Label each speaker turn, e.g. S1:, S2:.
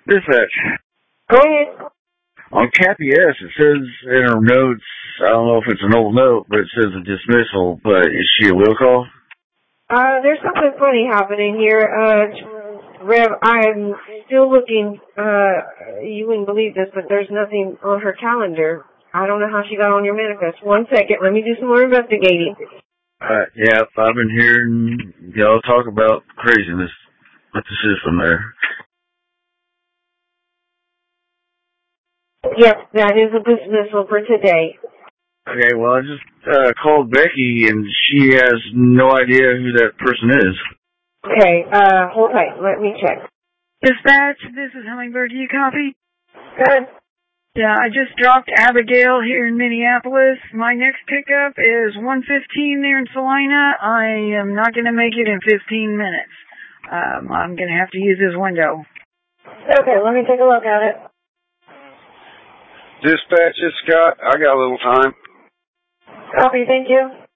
S1: Dispatch.
S2: Go ahead.
S1: On Cappy S, it says in her notes, I don't know if it's an old note, but it says a dismissal, but is she a will call?
S2: There's something funny happening here. Rev, I'm still looking, you wouldn't believe this, but there's nothing on her calendar. I don't know how she got on your manifest. 1 second, let me do some more investigating.
S1: Yeah, I've been hearing y'all talk about craziness with the system there.
S2: Yes, that is a dismissal for today.
S1: Okay, well, I just called Becky, and she has no idea who that person is.
S2: Okay, hold tight. Let me check.
S3: Dispatch, this is Hummingbird. Do you copy?
S2: Good.
S3: Yeah, I just dropped Abigail here in Minneapolis. My next pickup is 1:15 there in Salina. I am not going to make it in 15 minutes. I'm going to have to use this window.
S2: Okay, let me take a look at it.
S4: Dispatch, it's Scott. I got a little time.
S2: Copy, thank you.